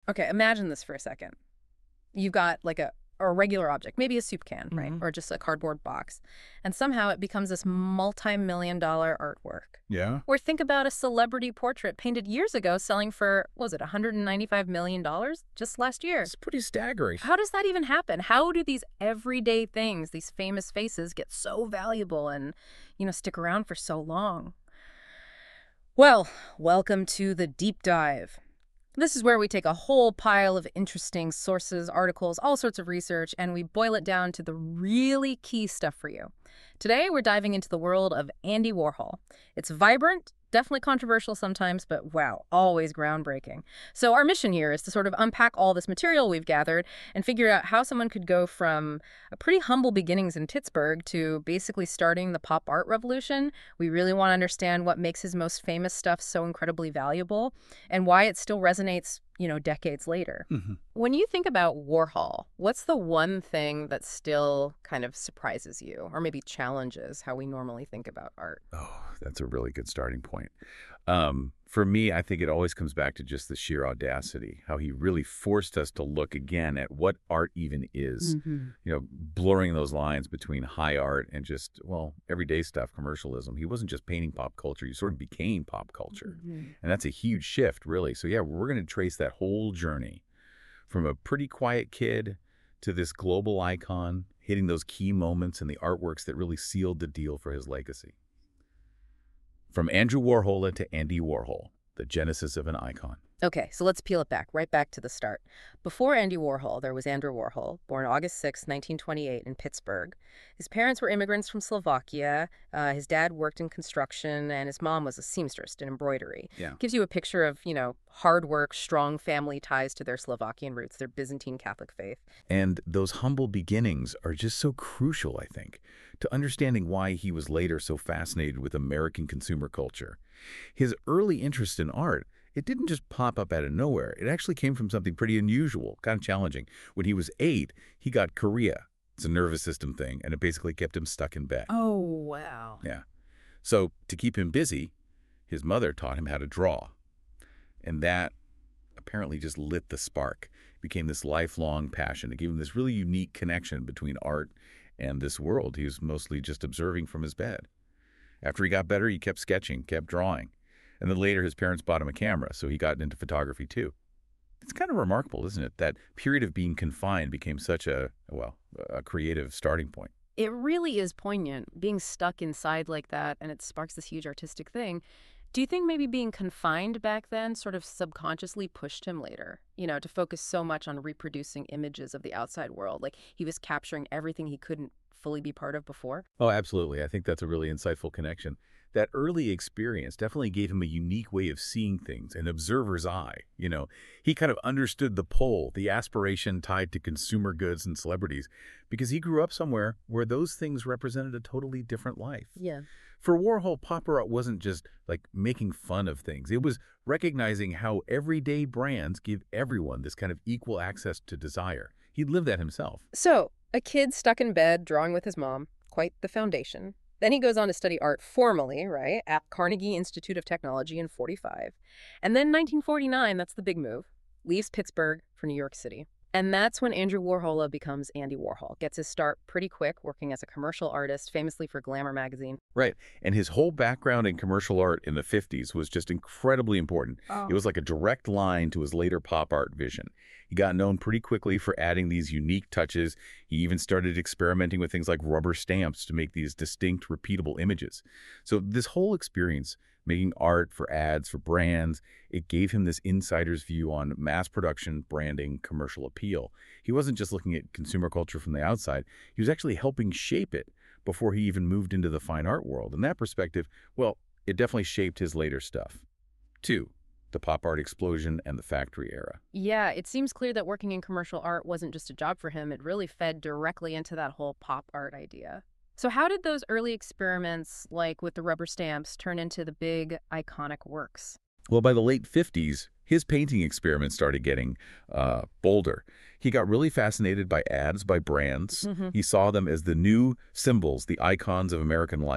Okay, imagine this for a second. You've got like a regular object, maybe a soup can, right? Or just a cardboard box. And somehow it becomes this multi-million-dollar artwork. Yeah? Or think about a celebrity portrait painted years ago selling for, what was it, $195 million just last year? It's pretty staggering. How does that even happen? How do these everyday things, these famous faces, get so valuable and, stick around for so long? Well, welcome to the deep dive. This is where we take a whole pile of interesting sources, articles, all sorts of research, and we boil it down to the really key stuff for you. Today, we're diving into the world of Andy Warhol. It's vibrant, definitely controversial sometimes, but wow, always groundbreaking. So our mission here is to sort of unpack all this material we've gathered and figure out how someone could go from a pretty humble beginnings in Pittsburgh to basically starting the pop art revolution. We really want to understand what makes his most famous stuff so incredibly valuable and why it still resonates, decades later. When you think about Warhol, what's the one thing that still kind of surprises you or maybe challenges how we normally think about art? Oh, that's a really good starting point. For me, I think it always comes back to just the sheer audacity, how he really forced us to look again at what art even is, blurring those lines between high art and just, everyday stuff, commercialism. He wasn't just painting pop culture. He sort of became pop culture. And that's a huge shift, really. So, yeah, we're going to trace that whole journey from a pretty quiet kid to this global icon, hitting those key moments and the artworks that really sealed the deal for his legacy. From Andrew Warhol to Andy Warhol, the genesis of an icon. Okay, so let's peel it back, right back to the start. Before Andy Warhol, there was Andrew Warhol, born August 6, 1928 in Pittsburgh. His parents were immigrants from Slovakia. His dad worked in construction, and his mom was a seamstress in embroidery. Yeah. Gives you a picture of, hard work, strong family ties to their Slovakian roots, their Byzantine Catholic faith. And those humble beginnings are just so crucial, I think, to understanding why he was later so fascinated with American consumer culture. His early interest in art, it didn't just pop up out of nowhere. It actually came from something pretty unusual, kind of challenging. When he was 8, he got chorea. It's a nervous system thing, and it basically kept him stuck in bed. Oh, wow. Yeah. So to keep him busy, his mother taught him how to draw. And that apparently just lit the spark. It became this lifelong passion. It gave him this really unique connection between art and this world he was mostly just observing from his bed. After he got better, he kept sketching, kept drawing. And then later, his parents bought him a camera, so he got into photography too. It's kind of remarkable, isn't it? That period of being confined became such a creative starting point. It really is poignant, being stuck inside like that, and it sparks this huge artistic thing. Do you think maybe being confined back then sort of subconsciously pushed him later, to focus so much on reproducing images of the outside world? Like he was capturing everything he couldn't fully be part of before? Oh, absolutely. I think that's a really insightful connection. That early experience definitely gave him a unique way of seeing things, an observer's eye. He kind of understood the pull, the aspiration tied to consumer goods and celebrities, because he grew up somewhere where those things represented a totally different life. Yeah. For Warhol, pop art wasn't just like making fun of things. It was recognizing how everyday brands give everyone this kind of equal access to desire. He lived that himself. So, a kid stuck in bed drawing with his mom, quite the foundation. Then he goes on to study art formally, right, at Carnegie Institute of Technology in 1945. And then 1949, that's the big move, leaves Pittsburgh for New York City. And that's when Andrew Warhol becomes Andy Warhol. Gets his start pretty quick, working as a commercial artist, famously for Glamour magazine. Right. And his whole background in commercial art in the 50s was just incredibly important. Oh. It was like a direct line to his later pop art vision. He got known pretty quickly for adding these unique touches. He even started experimenting with things like rubber stamps to make these distinct, repeatable images. So this whole experience, making art for ads, for brands, it gave him this insider's view on mass production, branding, commercial appeal. He wasn't just looking at consumer culture from the outside. He was actually helping shape it before he even moved into the fine art world. In that perspective, it definitely shaped his later stuff. 2. The pop art explosion and the factory era. Yeah, it seems clear that working in commercial art wasn't just a job for him. It really fed directly into that whole pop art idea. So how did those early experiments, like with the rubber stamps, turn into the big, iconic works? Well, by the late 50s, his painting experiments started getting bolder. He got really fascinated by ads, by brands. He saw them as the new symbols, the icons of American life.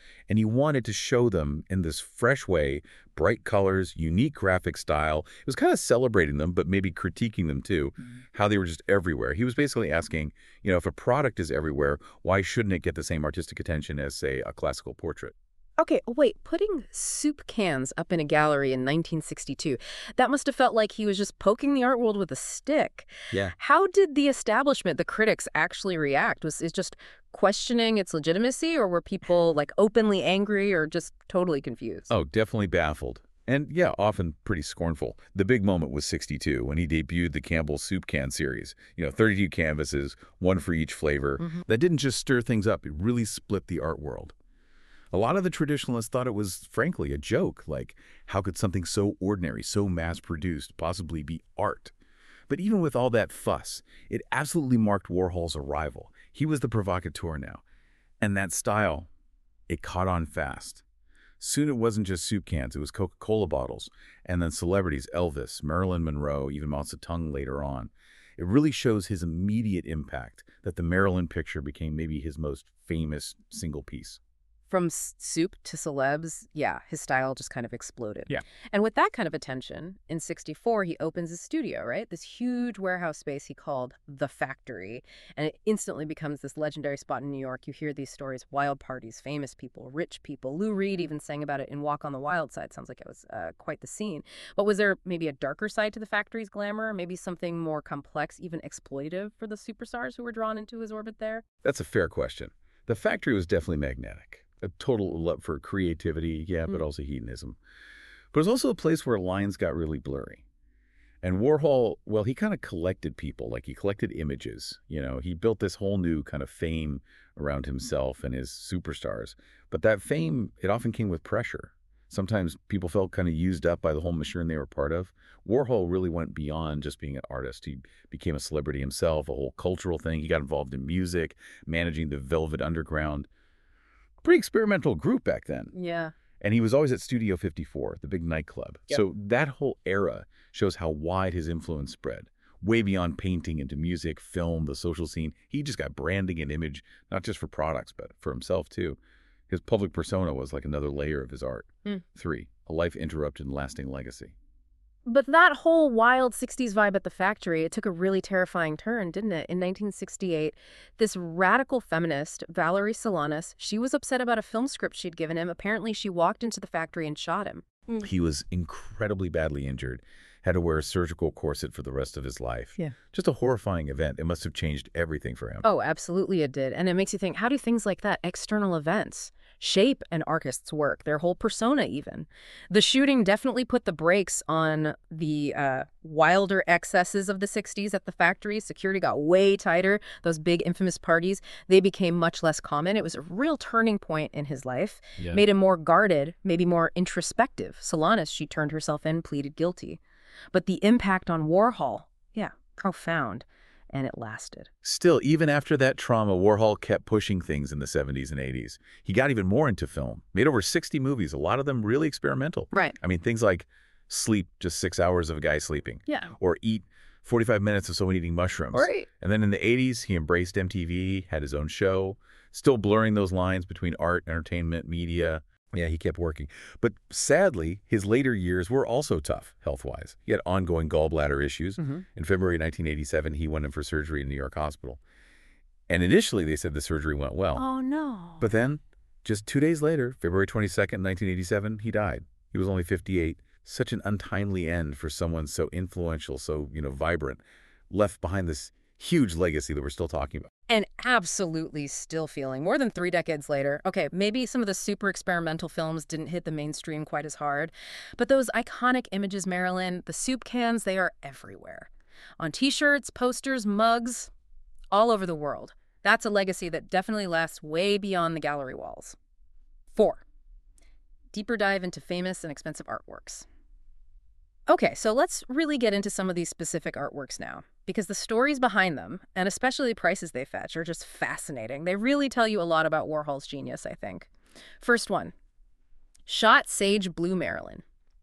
and he wanted to show them in this fresh way, bright colors, unique graphic style. It was kind of celebrating them, but maybe critiquing them too, how they were just everywhere. He was basically asking, if a product is everywhere, why shouldn't it get the same artistic attention as, say, a classical portrait? Okay, wait, putting soup cans up in a gallery in 1962, that must have felt like he was just poking the art world with a stick. Yeah. How did the establishment, the critics, actually react? Was it just questioning its legitimacy, or were people like openly angry or just totally confused? Oh, definitely baffled. And yeah, often pretty scornful. The big moment was 62 when he debuted the Campbell Soup Can series. 32 canvases, one for each flavor. That didn't just stir things up, it really split the art world. A lot of the traditionalists thought it was, frankly, a joke, like, how could something so ordinary, so mass-produced, possibly be art? But even with all that fuss, it absolutely marked Warhol's arrival. He was the provocateur now. And that style, it caught on fast. Soon it wasn't just soup cans, it was Coca-Cola bottles, and then celebrities, Elvis, Marilyn Monroe, even Mao Zedong later on. It really shows his immediate impact that the Marilyn picture became maybe his most famous single piece. From soup to celebs, yeah, his style just kind of exploded. Yeah. And with that kind of attention, in 64, he opens his studio, right? This huge warehouse space he called The Factory. And it instantly becomes this legendary spot in New York. You hear these stories, wild parties, famous people, rich people. Lou Reed even sang about it in Walk on the Wild Side. Sounds like it was quite the scene. But was there maybe a darker side to The Factory's glamour? Maybe something more complex, even exploitative for the superstars who were drawn into his orbit there? That's a fair question. The Factory was definitely magnetic. A total love for creativity, yeah, but also hedonism. But it was also a place where lines got really blurry. And Warhol, well, he kind of collected people, like he collected images. He built this whole new kind of fame around himself and his superstars. But that fame, it often came with pressure. Sometimes people felt kind of used up by the whole machine they were part of. Warhol really went beyond just being an artist. He became a celebrity himself, a whole cultural thing. He got involved in music, managing the Velvet Underground. Pretty experimental group back then. Yeah. And he was always at Studio 54, the big nightclub. Yep. So that whole era shows how wide his influence spread. Way beyond painting into music, film, the social scene. He just got branding and image, not just for products, but for himself too. His public persona was like another layer of his art. 3, a life interrupted and lasting legacy. But that whole wild 60s vibe at the Factory, it took a really terrifying turn, didn't it? In 1968, this radical feminist, Valerie Solanas, she was upset about a film script she'd given him. Apparently, she walked into the factory and shot him. He was incredibly badly injured, had to wear a surgical corset for the rest of his life. Yeah. Just a horrifying event. It must have changed everything for him. Oh, absolutely it did. And it makes you think, how do things like that, external events, shape an artist's work, their whole persona even? The shooting definitely put the brakes on the wilder excesses of the 60s at the Factory. Security got way tighter. Those big infamous parties, they became much less common. It was a real turning point in his life. Yeah. Made him more guarded, maybe more introspective. Solanas, she turned herself in, pleaded guilty. But the impact on Warhol, yeah, profound. And it lasted. Still, even after that trauma, Warhol kept pushing things in the 70s and 80s. He got even more into film, made over 60 movies, a lot of them really experimental. Right. I mean, things like Sleep, just 6 hours of a guy sleeping. Yeah. Or Eat, 45 minutes of someone eating mushrooms. Right. And then in the 80s, he embraced MTV, had his own show, still blurring those lines between art, entertainment, media. Yeah, he kept working. But sadly, his later years were also tough health-wise. He had ongoing gallbladder issues. In February 1987, he went in for surgery in New York Hospital. And initially, they said the surgery went well. Oh, no. But then, just 2 days later, February 22nd, 1987, he died. He was only 58. Such an untimely end for someone so influential, so, vibrant, left behind this huge legacy that we're still talking about. And absolutely still feeling, more than 3 decades later. Okay, maybe some of the super experimental films didn't hit the mainstream quite as hard, but those iconic images, Marilyn, the soup cans, they are everywhere. On T-shirts, posters, mugs, all over the world. That's a legacy that definitely lasts way beyond the gallery walls. 4, deeper dive into famous and expensive artworks. Okay, so let's really get into some of these specific artworks now, because the stories behind them, and especially the prices they fetch, are just fascinating. They really tell you a lot about Warhol's genius, I think. First one, Shot Sage Blue Marilyn.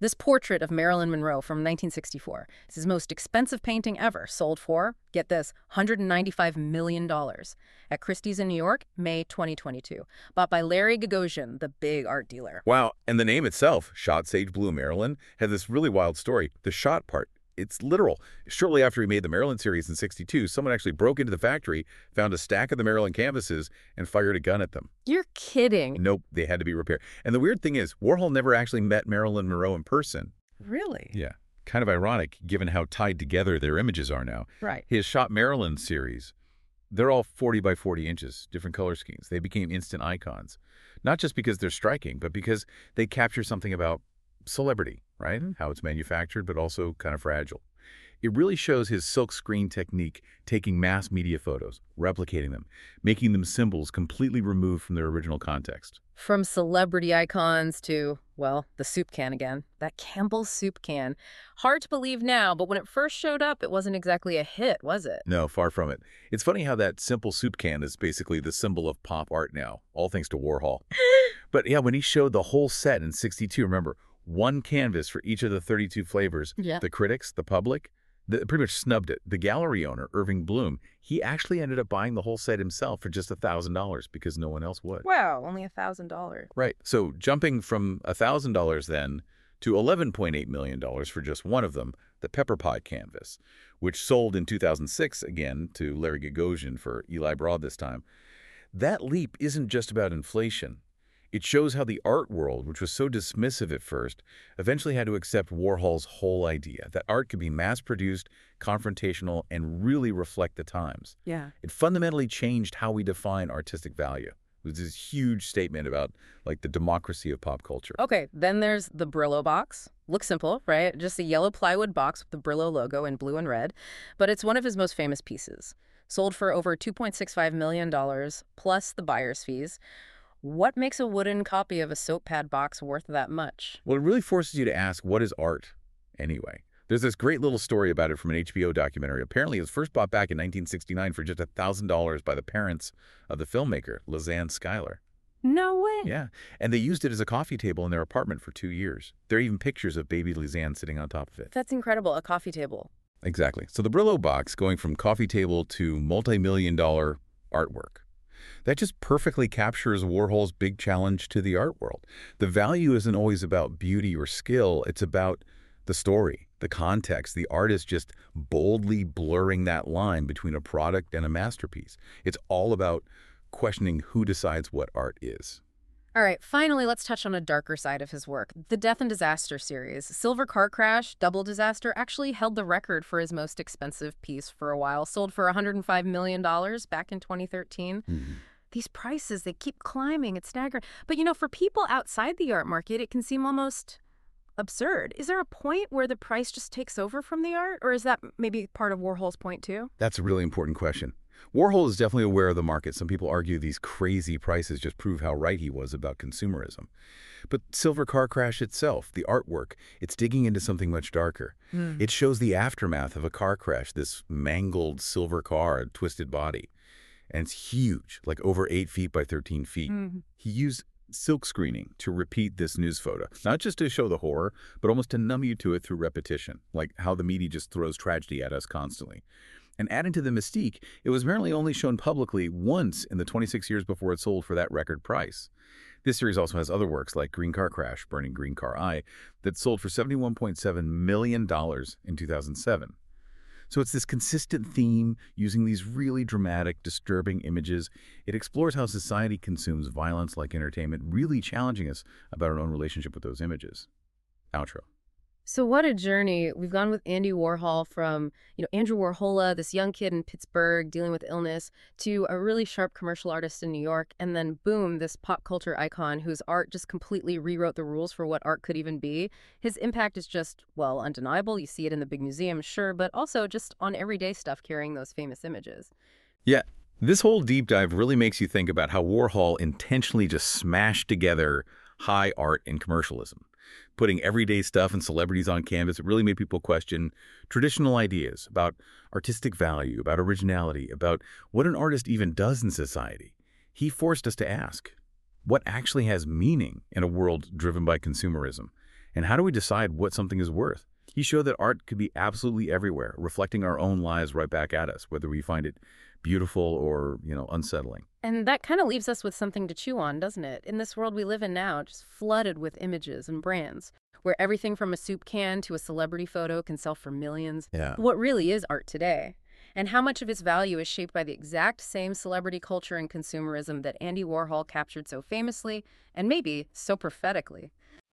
This portrait of Marilyn Monroe from 1964 is his most expensive painting ever, sold for, get this, $195 million at Christie's in New York, May 2022, bought by Larry Gagosian, the big art dealer. Wow, and the name itself, Shot Sage Blue Marilyn, had this really wild story. The shot part, it's literal. Shortly after he made the Marilyn series in '62, someone actually broke into the factory, found a stack of the Marilyn canvases, and fired a gun at them. You're kidding. Nope, they had to be repaired. And the weird thing is, Warhol never actually met Marilyn Monroe in person. Really? Yeah, kind of ironic given how tied together their images are now. Right. His Shot Marilyn series, they're all 40 by 40 inches, different color schemes. They became instant icons, not just because they're striking, but because they capture something about celebrity, right? How it's manufactured, but also kind of fragile. It really shows his silk screen technique, taking mass media photos, replicating them, making them symbols completely removed from their original context. From celebrity icons to, well, the soup can again. That Campbell's soup can. Hard to believe now, but when it first showed up, it wasn't exactly a hit, was it? No, far from it. It's funny how that simple soup can is basically the symbol of pop art now, all thanks to Warhol. But yeah, when he showed the whole set in '62, remember, one canvas for each of the 32 flavors, Yeah. the critics, the public, pretty much snubbed it. The gallery owner, Irving Bloom, he actually ended up buying the whole set himself for just $1,000 because no one else would. Wow, only $1,000. Right. So jumping from $1,000 then to $11.8 million for just one of them, the Pepper Pot canvas, which sold in 2006 again to Larry Gagosian for Eli Broad this time. That leap isn't just about inflation. It shows how the art world, which was so dismissive at first, eventually had to accept Warhol's whole idea that art could be mass-produced, confrontational, and really reflect the times. Yeah. It fundamentally changed how we define artistic value. It was this huge statement about, like, the democracy of pop culture. Okay, then there's the Brillo box. Looks simple, right? Just a yellow plywood box with the Brillo logo in blue and red. But it's one of his most famous pieces. Sold for over $2.65 million, plus the buyer's fees. What makes a wooden copy of a soap pad box worth that much? Well, it really forces you to ask, what is art, anyway? There's this great little story about it from an HBO documentary. Apparently, it was first bought back in 1969 for just $1,000 by the parents of the filmmaker, Lizanne Schuyler. No way. Yeah, and they used it as a coffee table in their apartment for 2 years. There are even pictures of baby Lizanne sitting on top of it. That's incredible, a coffee table. Exactly. So the Brillo box, going from coffee table to multi-million-dollar artwork. That just perfectly captures Warhol's big challenge to the art world. The value isn't always about beauty or skill. It's about the story, the context, the artist just boldly blurring that line between a product and a masterpiece. It's all about questioning who decides what art is. All right, finally, let's touch on a darker side of his work. The Death and Disaster series. Silver Car Crash, Double Disaster, actually held the record for his most expensive piece for a while. Sold for $105 million back in 2013. These prices, they keep climbing. It's staggering. But, you know, for people outside the art market, it can seem almost absurd. Is there a point where the price just takes over from the art? Or is that maybe part of Warhol's point, too? That's a really important question. Warhol is definitely aware of the market. Some people argue these crazy prices just prove how right he was about consumerism. But Silver Car Crash itself, the artwork, it's digging into something much darker. It shows the aftermath of a car crash, this mangled silver car, a twisted body. And it's huge, like over 8 feet by 13 feet. He used silk screening to repeat this news photo, not just to show the horror, but almost to numb you to it through repetition, like how the media just throws tragedy at us constantly. And adding to the mystique, it was apparently only shown publicly once in the 26 years before it sold for that record price. This series also has other works like Green Car Crash, Burning Green Car Eye, that sold for $71.7 million in 2007. So it's this consistent theme, using these really dramatic, disturbing images. It explores how society consumes violence like entertainment, really challenging us about our own relationship with those images. Outro. So what a journey. We've gone with Andy Warhol from, Andrew Warhola, this young kid in Pittsburgh dealing with illness, to a really sharp commercial artist in New York, and then boom, this pop culture icon whose art just completely rewrote the rules for what art could even be. His impact is just, well, undeniable. You see it in the big museum, sure, but also just on everyday stuff carrying those famous images. Yeah, this whole deep dive really makes you think about how Warhol intentionally just smashed together high art and commercialism. Putting everyday stuff and celebrities on canvas, it really made people question traditional ideas about artistic value, about originality, about what an artist even does in society. He forced us to ask, what actually has meaning in a world driven by consumerism? And how do we decide what something is worth? He showed that art could be absolutely everywhere, reflecting our own lives right back at us, whether we find it beautiful or, unsettling. And that kind of leaves us with something to chew on, doesn't it? In this world we live in now, just flooded with images and brands, where everything from a soup can to a celebrity photo can sell for millions. Yeah. What really is art today? And how much of its value is shaped by the exact same celebrity culture and consumerism that Andy Warhol captured so famously and maybe so prophetically?